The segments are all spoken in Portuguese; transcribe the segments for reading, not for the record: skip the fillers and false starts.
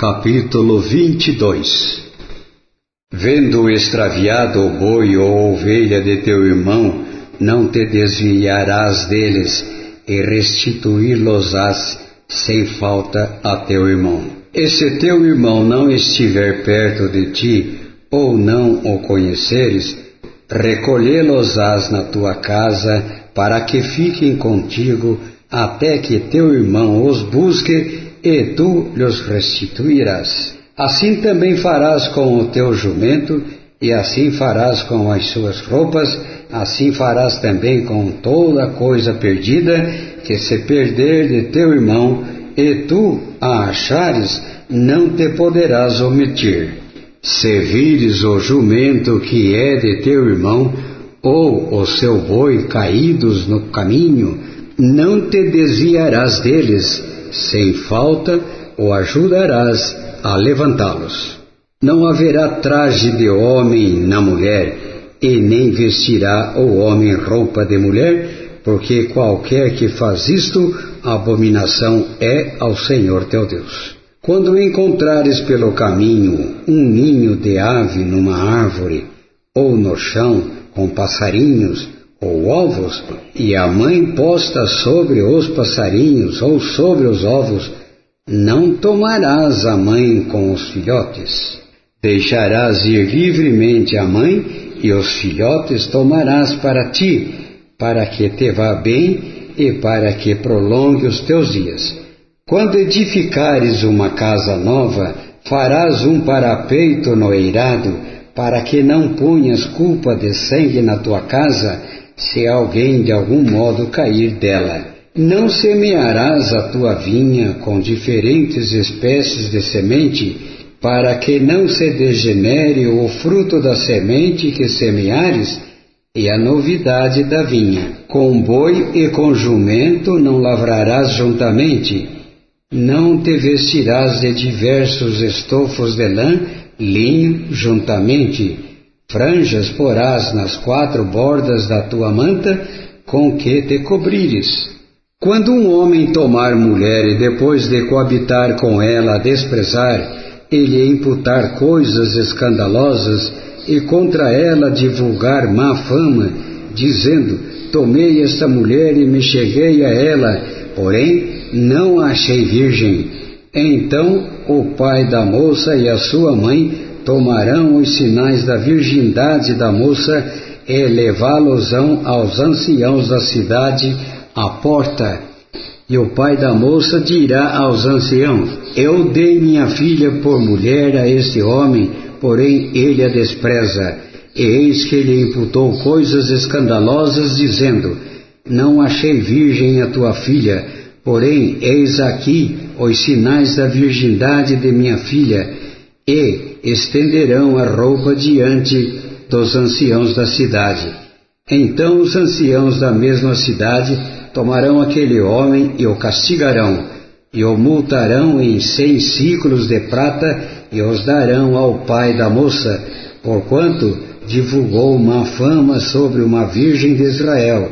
Capítulo 22. Vendo extraviado o boi ou ovelha de teu irmão, não te desviarás deles, e restituí-los-ás sem falta a teu irmão. E se teu irmão não estiver perto de ti, ou não o conheceres, recolhê-los-ás na tua casa, para que fiquem contigo, até que teu irmão os busque, e tu lhes restituirás. Assim também farás com o teu jumento, e assim farás com as suas roupas, assim farás também com toda coisa perdida, que se perder de teu irmão, e tu a achares, não te poderás omitir. Se vires o jumento que é de teu irmão, ou o seu boi caídos no caminho, não te desviarás deles, sem falta o ajudarás a levantá-los. Não haverá traje de homem na mulher, e nem vestirá o homem roupa de mulher, porque qualquer que faz isto, abominação é ao Senhor teu Deus. Quando encontrares pelo caminho um ninho de ave numa árvore, ou no chão com passarinhos, ou ovos, e a mãe posta sobre os passarinhos ou sobre os ovos, não tomarás a mãe com os filhotes. Deixarás ir livremente a mãe, e os filhotes tomarás para ti, para que te vá bem e para que prolongue os teus dias. Quando edificares uma casa nova, farás um parapeito no eirado, para que não ponhas culpa de sangue na tua casa, se alguém de algum modo cair dela. Não semearás a tua vinha com diferentes espécies de semente, para que não se degenere o fruto da semente que semeares, e a novidade da vinha. Com boi e com jumento não lavrarás juntamente. Não te vestirás de diversos estofos de lã, linho juntamente. Franjas porás nas 4 bordas da tua manta, com que te cobrires. Quando um homem tomar mulher e depois de coabitar com ela desprezar, ele imputar coisas escandalosas e contra ela divulgar má fama, dizendo: tomei esta mulher e me cheguei a ela, porém não a achei virgem. Então o pai da moça e a sua mãe tomarão os sinais da virgindade da moça e levá-los-ão aos anciãos da cidade à porta. E o pai da moça dirá aos anciãos: eu dei minha filha por mulher a este homem, porém ele a despreza. E eis que lhe imputou coisas escandalosas, dizendo: não achei virgem a tua filha, porém eis aqui os sinais da virgindade de minha filha. E estenderão a roupa diante dos anciãos da cidade. Então os anciãos da mesma cidade tomarão aquele homem e o castigarão, e o multarão em 100 ciclos de prata, e os darão ao pai da moça, porquanto divulgou má fama sobre uma virgem de Israel.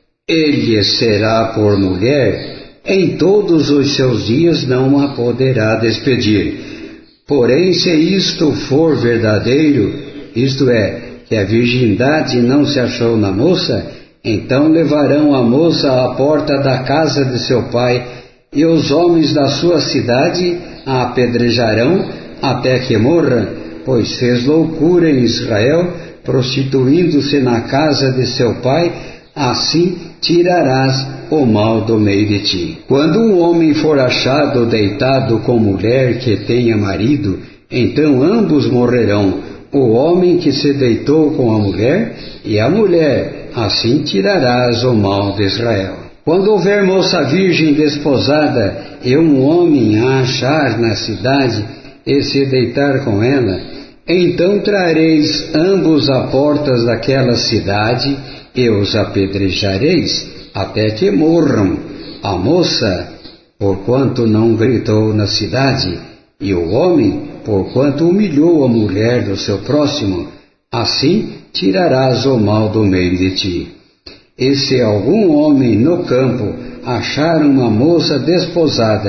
Ele será por mulher, em todos os seus dias não a poderá despedir. Porém, se isto for verdadeiro, isto é, que a virgindade não se achou na moça, então levarão a moça à porta da casa de seu pai, e os homens da sua cidade a apedrejarão até que morra, pois fez loucura em Israel, prostituindo-se na casa de seu pai. Assim tirarás o mal do meio de ti. Quando um homem for achado deitado com mulher que tenha marido, então ambos morrerão, o homem que se deitou com a mulher e a mulher. Assim tirarás o mal de Israel. Quando houver moça virgem desposada e um homem a achar na cidade e se deitar com ela, então trareis ambos a portas daquela cidade e os apedrejareis até que morram, a moça, porquanto não gritou na cidade, e o homem, porquanto humilhou a mulher do seu próximo. Assim tirarás o mal do meio de ti. E se algum homem no campo achar uma moça desposada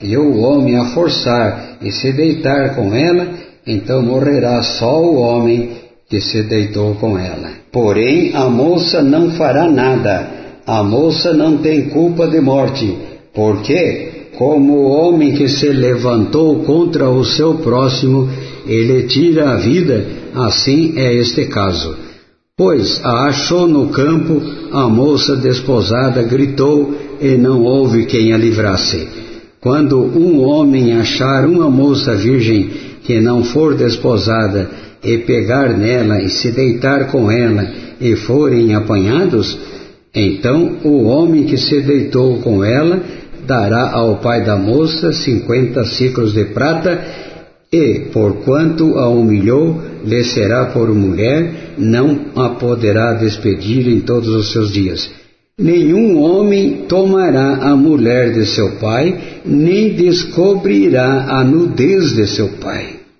e o homem a forçar e se deitar com ela, então morrerá só o homem que se deitou com ela. Porém, a moça não fará nada. A moça não tem culpa de morte, porque, como o homem que se levantou contra o seu próximo, ele tira a vida, assim é este caso. Pois a achou no campo, a moça desposada gritou, e não houve quem a livrasse. Quando um homem achar uma moça virgem que não for desposada, e pegar nela e se deitar com ela, e forem apanhados, então o homem que se deitou com ela dará ao pai da moça 50 siclos de prata, e, porquanto a humilhou, lhe será por mulher, não a poderá despedir em todos os seus dias. Nenhum homem tomará a mulher de seu pai, nem descobrirá a nudez de seu pai.